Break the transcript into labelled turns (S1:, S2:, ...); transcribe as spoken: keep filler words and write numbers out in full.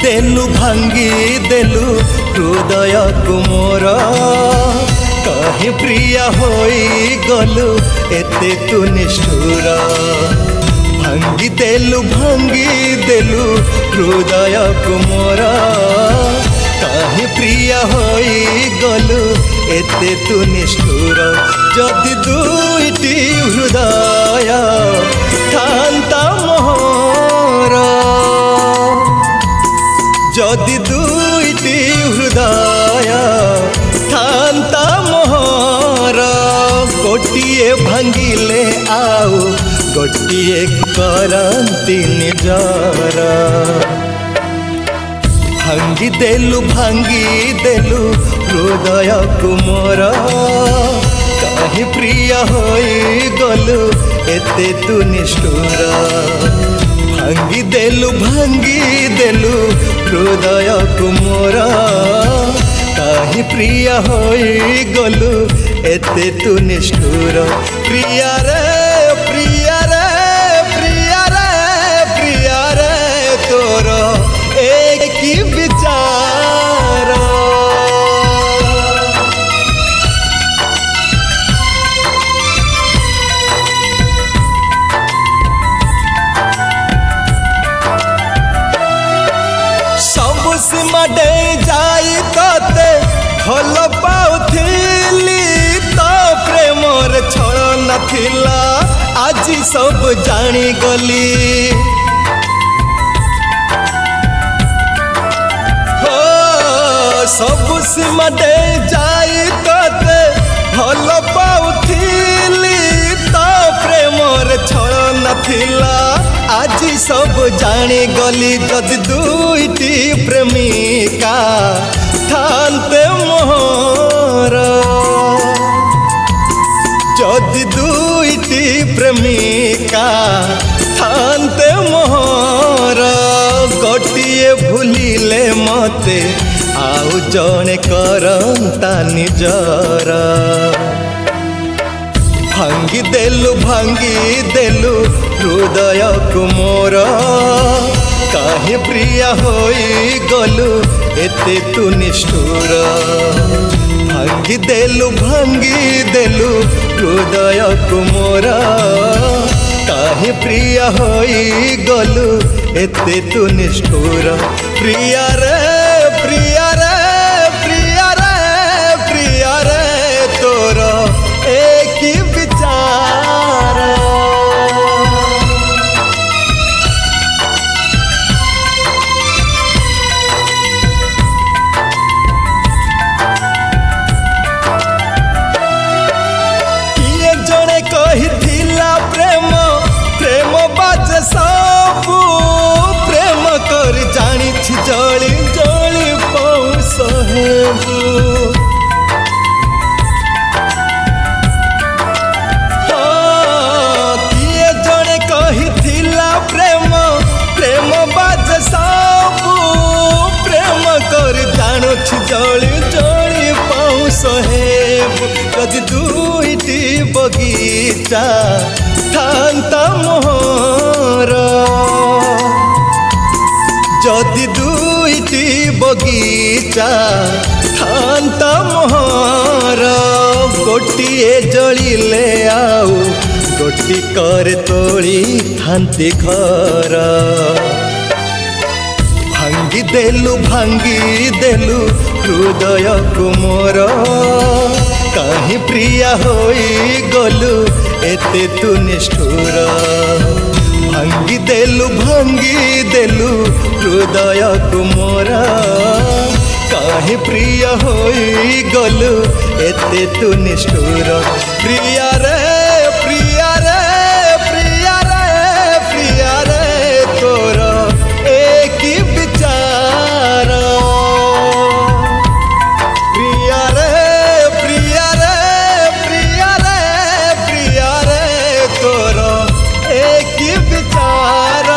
S1: देलु भांगी देलु हृदय कुमोर कहीं प्रिया होई गलु एते तू निष्ठुर भांगी देलु भांगी देलु हृदय कुमोर कहीं प्रिया होई गलु एते तू निष्ठुर जदि दुईटी हृदय थांता मोहर जदि दुईटी हृदय थांता मोहर गोटिए भांगिले आउ गोटिए करंती निजर भांगी देलु भांगी देलु हृदय कुमोर कहीं प्रिया होई गलु एते तू निष्ठुर भांगी देलु भांगी देलु हृदय कुमोर कहीं प्रिया होई गलु एते तू निष्ठुर प्रिया रे प्रिया रे प्रिया रे प्रिया रे तोर एक ही विचार सब सीमा डे जाई तते भल पाउथिली तो प्रेमर छल नथिला आज सब जानी गली सब सीमा दे जाई तते भल पाउथिली तो प्रेमर छल नथिला आज सब जानी गली जदि दुईटी प्रेमिका थांते मोहर जदि दुईटी प्रेमिका थांते मोहर गोटिए भूलिले मते आउ जने करंता निजर भांगी देलु भांगी देलु हृदय कुमोर कहीं प्रिया होई गलु एते तू निष्ठुर भांगी देलु भांगी देलु हृदय कुमोर कहीं प्रिया होई गलु एते तू निष्ठुर प्रिया रे प्रिया रे प्रिया रे प्रिया रे तोर एक ही विचार किए जने कहिथिला प्रेम प्रेम बाज सबू प्रेम कर जानी जली जली पौस हेबू किए जने कहिथिला प्रेम प्रेम बाज सबू प्रेम कर जानु जली जली पौस हेबू जदि दुईटी बगीचा थांता मोहर जदि दुईटी बगीचा थांता मोहर गोटिए जलिले आउ गोटी कर तोड़ी थांती घर भांगी देलु भांगी देलु हृदय कुमोर कहीं प्रिया होई गलु एते तू निष्ठुर भांगी देलु भांगी देलु हृदय कुमोर कहीं प्रिया होई गलु एते तू निष्ठुर प्रिया रे प्रिया रे प्रिया रे प्रिया रे तोर एक ही विचार प्रिया रे प्रिया रे प्रिया रे प्रिया रे तोर एक ही विचार